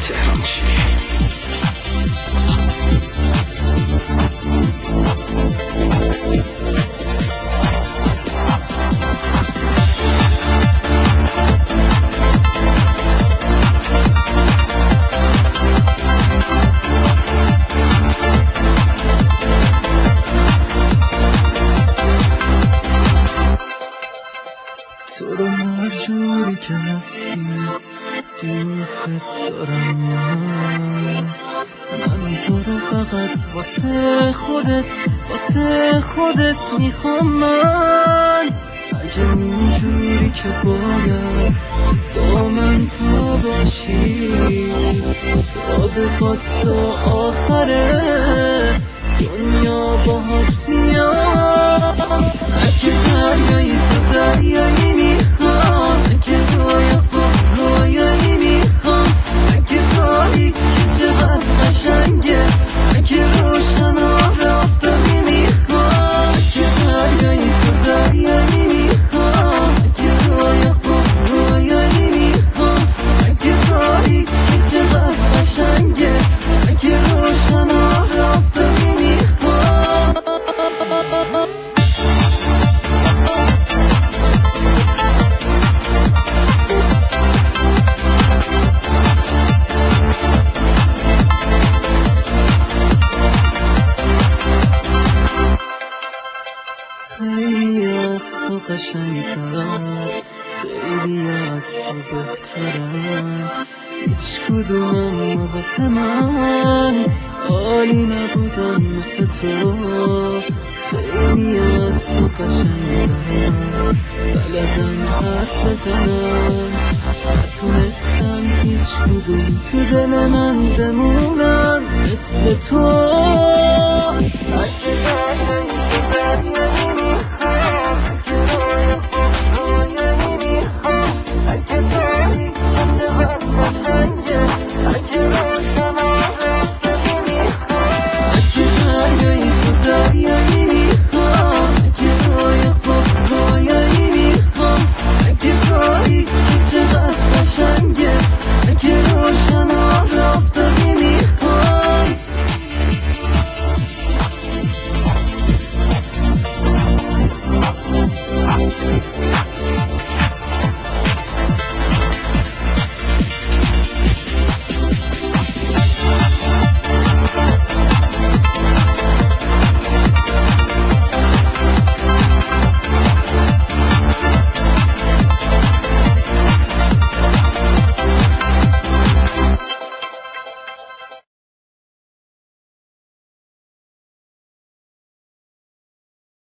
تهرانچی. تو رو هر جوری که هستی دوست دارم، من تو رو فقط واسه خودت میخوام. من اگه اونجوری که باید با من پا باشی، باد تا آخره دنیا باهات میاد. اگه دریایی تو دریایی میخوام، اگه رویا خوب رویایی میخوام، اگه تاریکی چقدر قشنگه، اگه روشن آره آفتابی میخوام، اگه دریایی تو دریایی میخوام، اگه رویا خوب رویایی میخوام، اگه تاریکی چقدر قشنگه، اگه روشن آره آفتابی میخوام. خیلی از تو قشنگترم، خیلی از تو بهترم، هیچ کدومم واسه من عالی نبودن مثل تو. خیلی از تو قشنگترم، بلدن حرف بزنن، نتونستم هیچ کدوم تو دل من بمونم مثل تو.